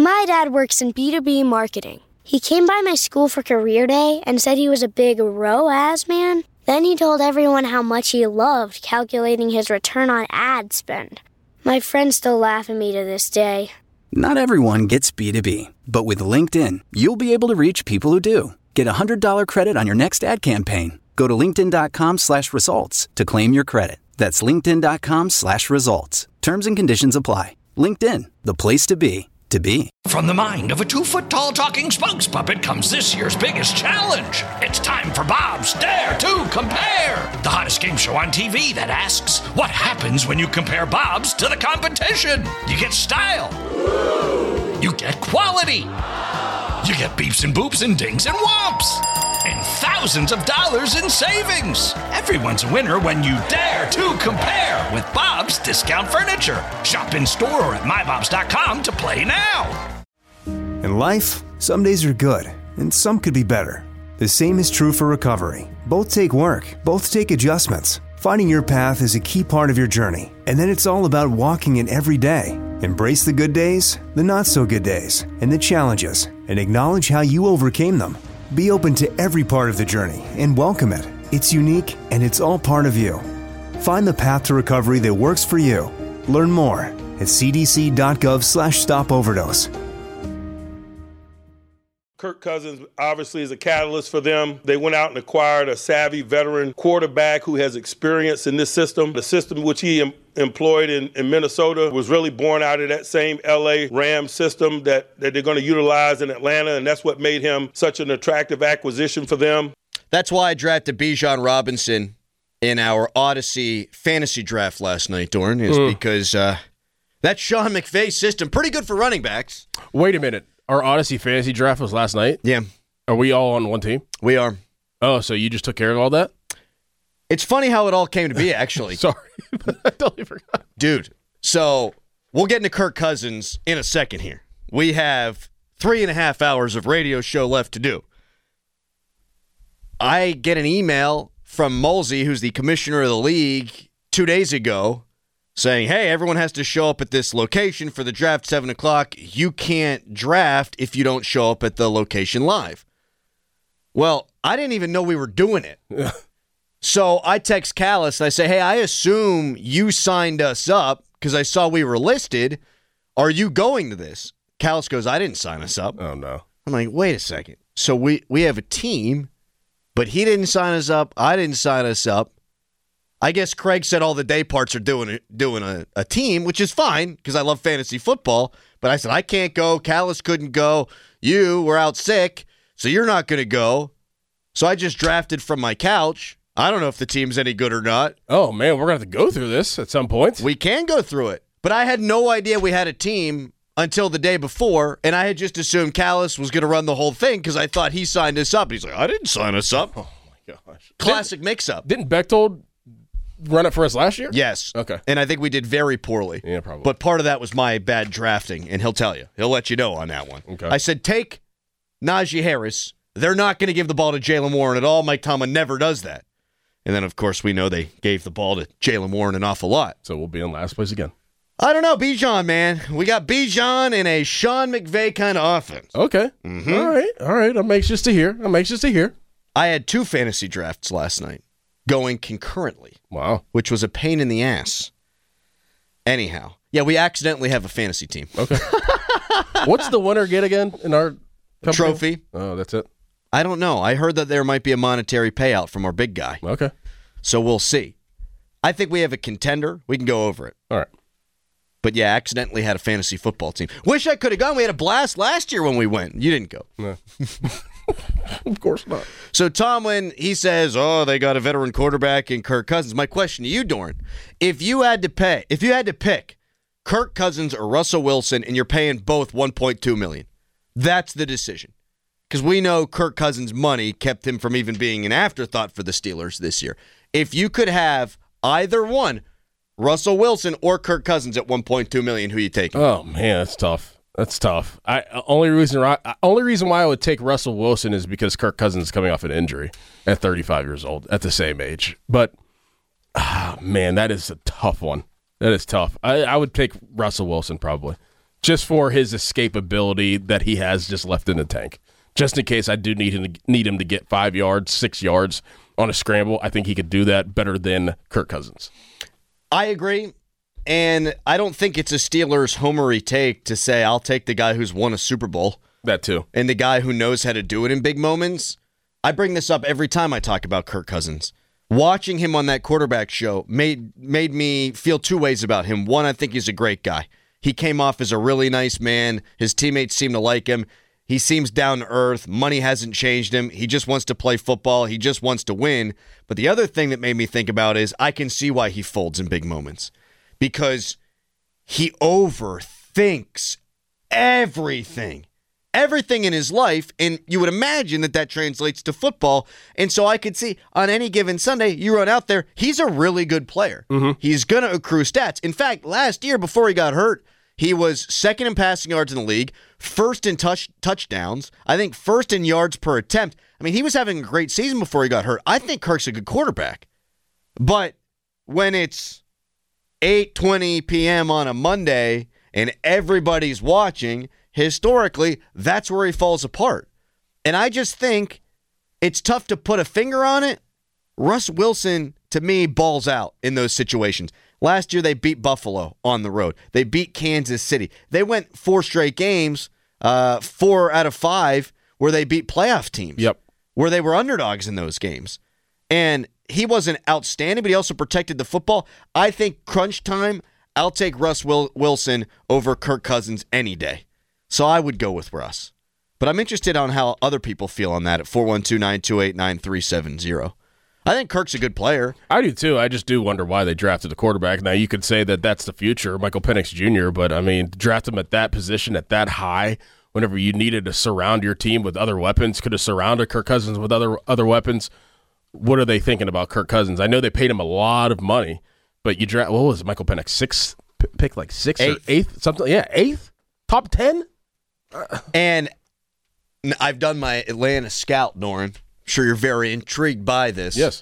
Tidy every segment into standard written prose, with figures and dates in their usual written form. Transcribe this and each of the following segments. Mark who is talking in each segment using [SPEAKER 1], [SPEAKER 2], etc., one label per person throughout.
[SPEAKER 1] My dad works in B2B marketing. He came by my school for career day and said he was a big ROAS man. Then he told everyone how much he loved calculating his return on ad spend. My friends still laugh at me to this day.
[SPEAKER 2] Not everyone gets B2B, but with LinkedIn, you'll be able to reach people who do. Get a $100 credit on your next ad campaign. Go to linkedin.com/results to claim your credit. That's linkedin.com/results. Terms and conditions apply. LinkedIn, the place to be.
[SPEAKER 3] From the mind of a 2-foot-tall talking spokes puppet comes this year's biggest challenge. It's time for Bob's Dare to Compare, the hottest game show on TV that asks, what happens when you compare Bob's to the competition? You get style. You get quality. You get beeps and boops and dings and whomps. And thousands of dollars in savings. Everyone's a winner when you dare to compare with Bob's Discount Furniture. Shop in store or at mybobs.com to play now.
[SPEAKER 4] In life, some days are good, and some could be better. The same is true for recovery. Both take work, both take adjustments. Finding your path is a key part of your journey, and then it's all about walking it every day. Embrace the good days, the not-so-good days, and the challenges, and acknowledge how you overcame them. Be open to every part of the journey and welcome it. It's unique, and it's all part of you. Find the path to recovery that works for you. Learn more at cdc.gov/stopoverdose.
[SPEAKER 5] Kirk Cousins obviously is a catalyst for them. They went out and acquired a savvy veteran quarterback who has experience in this system. The system which he employed in Minnesota was really born out of that same LA Rams system that they're going to utilize in Atlanta, and that's what made him such an attractive acquisition for them.
[SPEAKER 6] That's why I drafted Bijan Robinson in our Odyssey fantasy draft last night, Dorn, is because that Sean McVay system, pretty good for running backs.
[SPEAKER 7] Wait a minute. Our Odyssey fantasy draft was last night?
[SPEAKER 6] Yeah.
[SPEAKER 7] Are we all on one team?
[SPEAKER 6] We are.
[SPEAKER 7] Oh, so you just took care of all that?
[SPEAKER 6] It's funny how it all came to be, actually.
[SPEAKER 7] Sorry. I totally forgot.
[SPEAKER 6] Dude, so we'll get into Kirk Cousins in a second here. We have 3.5 hours of radio show left to do. I get an email from Mulsey, who's the commissioner of the league, 2 days ago, saying, hey, everyone has to show up at this location for the draft, 7 o'clock. You can't draft if you don't show up at the location live. Well, I didn't even know we were doing it. So I text Callis and I say, hey, I assume you signed us up because I saw we were listed. Are you going to this? Callis goes, I didn't sign us up.
[SPEAKER 7] Oh, no.
[SPEAKER 6] I'm like, wait a second. So we have a team, but he didn't sign us up. I didn't sign us up. I guess Craig said all the day parts are doing a team, which is fine because I love fantasy football. But I said, I can't go. Callis couldn't go. You were out sick, so you're not going to go. So I just drafted from my couch. I don't know if the team's any good or not.
[SPEAKER 7] Oh, man, we're going to have to go through this at some point.
[SPEAKER 6] We can go through it. But I had no idea we had a team until the day before, and I had just assumed Callis was going to run the whole thing because I thought he signed us up. He's like, I didn't sign us up.
[SPEAKER 7] Oh, my gosh.
[SPEAKER 6] Classic mix-up.
[SPEAKER 7] Didn't Bechtold run it for us last year?
[SPEAKER 6] Yes.
[SPEAKER 7] Okay.
[SPEAKER 6] And I think we did very poorly.
[SPEAKER 7] Yeah, probably.
[SPEAKER 6] But part of that was my bad drafting, and he'll tell you. He'll let you know on that one.
[SPEAKER 7] Okay.
[SPEAKER 6] I said, take Najee Harris. They're not going to give the ball to Jaylen Warren at all. Mike Tomlin never does that. And then, of course, we know they gave the ball to Jaylen Warren an awful lot.
[SPEAKER 7] So we'll be in last place again.
[SPEAKER 6] I don't know, Bijan, man. We got Bijan in a Sean McVay kind of offense.
[SPEAKER 7] Okay.
[SPEAKER 6] Mm-hmm.
[SPEAKER 7] All right. I'm anxious to hear.
[SPEAKER 6] I had 2 fantasy drafts last night going concurrently.
[SPEAKER 7] Wow.
[SPEAKER 6] Which was a pain in the ass. Anyhow. Yeah, we accidentally have a fantasy team.
[SPEAKER 7] Okay. What's the winner get again in our company?
[SPEAKER 6] Trophy.
[SPEAKER 7] Oh, that's it.
[SPEAKER 6] I don't know. I heard that there might be a monetary payout from our big guy.
[SPEAKER 7] Okay.
[SPEAKER 6] So we'll see. I think we have a contender. We can go over it.
[SPEAKER 7] All right.
[SPEAKER 6] But yeah, accidentally had a fantasy football team. Wish I could have gone. We had a blast last year when we went. You didn't go.
[SPEAKER 7] No. Of course not.
[SPEAKER 6] So Tomlin, he says, oh, they got a veteran quarterback in Kirk Cousins. My question to you, Dorn, if you had to pick Kirk Cousins or Russell Wilson and you're paying both $1.2 million, that's the decision. Because we know Kirk Cousins' money kept him from even being an afterthought for the Steelers this year. If you could have either one, Russell Wilson or Kirk Cousins at $1.2 million, who you taking?
[SPEAKER 7] Oh, man, that's tough. Only reason why I would take Russell Wilson is because Kirk Cousins is coming off an injury at 35 years old, at the same age. But, man, that is a tough one. That is tough. I would take Russell Wilson probably. just for his escapability that he has just left in the tank. Just in case I do need him to get 5 yards, 6 yards on a scramble, I think he could do that better than Kirk Cousins.
[SPEAKER 6] I agree, and I don't think it's a Steelers homery take to say I'll take the guy who's won a Super Bowl.
[SPEAKER 7] That too.
[SPEAKER 6] And the guy who knows how to do it in big moments. I bring this up every time I talk about Kirk Cousins. Watching him on that quarterback show made me feel two ways about him. One, I think he's a great guy. He came off as a really nice man. His teammates seem to like him. He seems down to earth. Money hasn't changed him. He just wants to play football. He just wants to win. But the other thing that made me think about is I can see why he folds in big moments. Because he overthinks everything. Everything in his life, and you would imagine that translates to football. And so I could see on any given Sunday, you run out there, he's a really good player. Mm-hmm. He's going to accrue stats. In fact, last year before he got hurt, he was second in passing yards in the league, first in touchdowns, I think first in yards per attempt. I mean, he was having a great season before he got hurt. I think Kirk's a good quarterback. But when it's 8:20 p.m. on a Monday and everybody's watching, historically, that's where he falls apart. And I just think it's tough to put a finger on it. Russ Wilson, to me, balls out in those situations. Last year, they beat Buffalo on the road. They beat Kansas City. They went 4 straight games, 4 out of 5, where they beat playoff teams.
[SPEAKER 7] Yep.
[SPEAKER 6] Where they were underdogs in those games. And he wasn't outstanding, but he also protected the football. I think crunch time, I'll take Russ Wilson over Kirk Cousins any day. So I would go with Russ. But I'm interested on how other people feel on that at 412-928-9370. I think Kirk's a good player.
[SPEAKER 7] I do too. I just do wonder why they drafted the quarterback. Now, you could say that that's the future, Michael Penix Jr., but, I mean, draft him at that position, at that high, whenever you needed to surround your team with other weapons, could have surrounded Kirk Cousins with other weapons. What are they thinking about Kirk Cousins? I know they paid him a lot of money, but you draft, what was it, Michael Penix, 6th pick, like 6th or 8th? Something, yeah, 8th? Top 10?
[SPEAKER 6] And I've done my Atlanta scout, Norin. I'm sure you're very intrigued by this.
[SPEAKER 7] Yes.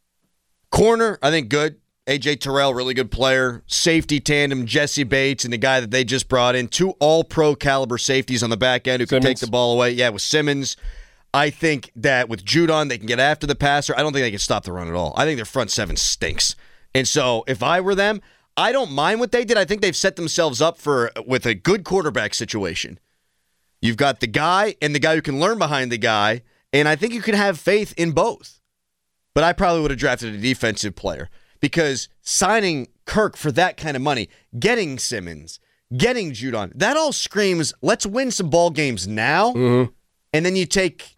[SPEAKER 6] Corner, I think good. A.J. Terrell, really good player. Safety tandem, Jesse Bates and the guy that they just brought in. 2 all-pro caliber safeties on the back end who can take the ball away. Yeah, with Simmons. I think that with Judon, they can get after the passer. I don't think they can stop the run at all. I think their front 7 stinks. And so if I were them, I don't mind what they did. I think they've set themselves up with a good quarterback situation. You've got the guy and the guy who can learn behind the guy, and I think you can have faith in both. But I probably would have drafted a defensive player because signing Kirk for that kind of money, getting Simmons, getting Judon, that all screams, let's win some ball games now. Mm-hmm. And then you take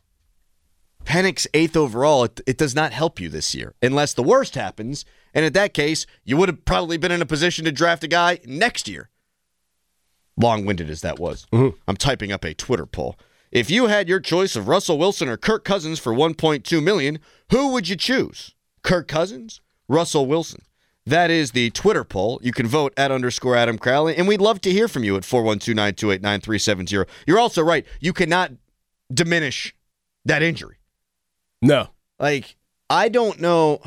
[SPEAKER 6] Penix 8th overall. It does not help you this year unless the worst happens. And in that case, you would have probably been in a position to draft a guy next year. Long-winded as that was. Mm-hmm. I'm typing up a Twitter poll. If you had your choice of Russell Wilson or Kirk Cousins for $1.2 million, who would you choose? Kirk Cousins? Russell Wilson? That is the Twitter poll. You can vote at _Adam Crowley, and we'd love to hear from you at 412-928-9370. You're also right. You cannot diminish that injury.
[SPEAKER 7] No.
[SPEAKER 6] Like, I don't know.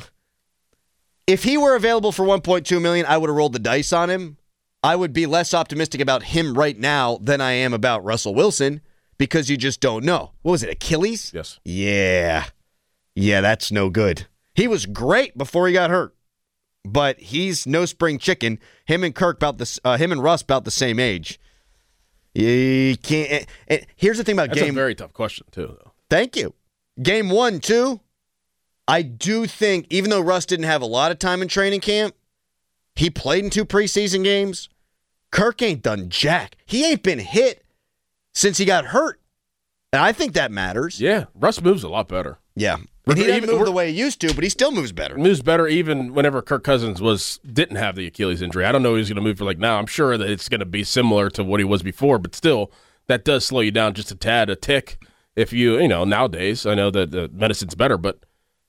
[SPEAKER 6] If he were available for $1.2 million, I would have rolled the dice on him. I would be less optimistic about him right now than I am about Russell Wilson because you just don't know. What was it, Achilles?
[SPEAKER 7] Yes.
[SPEAKER 6] Yeah, that's no good. He was great before he got hurt, but he's no spring chicken. Him and Russ about the same age. You can't. Here's the thing about
[SPEAKER 7] That's a very tough question too, though.
[SPEAKER 6] Thank you. Game 1, 2. I do think, even though Russ didn't have a lot of time in training camp, he played in 2 preseason games. Kirk ain't done jack. He ain't been hit since he got hurt. And I think that matters.
[SPEAKER 7] Yeah, Russ moves a lot better.
[SPEAKER 6] Yeah. And he doesn't move the way he used to, but he still moves better.
[SPEAKER 7] Moves better even whenever Kirk Cousins didn't have the Achilles injury. I don't know what he's going to move for like now. I'm sure that it's going to be similar to what he was before, but still, that does slow you down just a tad, a tick. If you nowadays, I know that the medicine's better, but,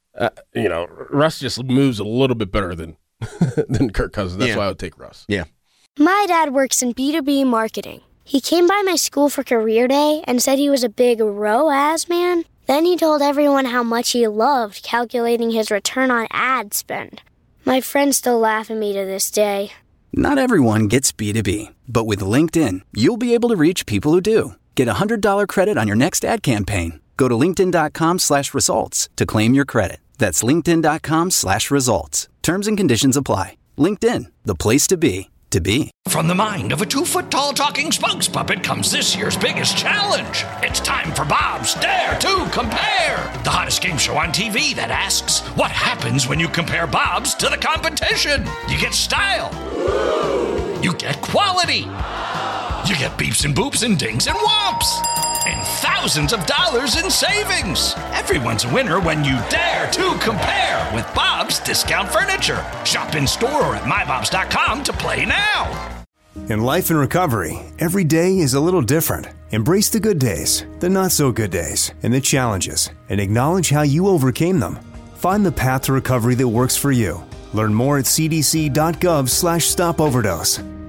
[SPEAKER 7] Russ just moves a little bit better than Kirk Cousins. That's why I would take Russ.
[SPEAKER 6] Yeah.
[SPEAKER 1] My dad works in B2B marketing. He came by my school for career day and said he was a big ROAS man. Then he told everyone how much he loved calculating his return on ad spend. My friends still laugh at me to this day.
[SPEAKER 2] Not everyone gets B2B, but with LinkedIn, you'll be able to reach people who do. Get a $100 credit on your next ad campaign. Go to linkedin.com/results to claim your credit. That's linkedin.com/results. Terms and conditions apply. LinkedIn, the place to be, to be.
[SPEAKER 3] From the mind of a 2-foot-tall talking spokes puppet comes this year's biggest challenge. It's time for Bob's Dare to Compare, the hottest game show on TV that asks, what happens when you compare Bob's to the competition? You get style. You get quality. You get beeps and boops and dings and whomps. And thousands of dollars in savings. Everyone's a winner when you dare to compare with Bob's Discount Furniture. Shop in store or at mybobs.com to play now.
[SPEAKER 4] In life and recovery, every day is a little different. Embrace the good days, the not so good days, and the challenges, and acknowledge how you overcame them. Find the path to recovery that works for you. Learn more at cdc.gov/stopoverdose.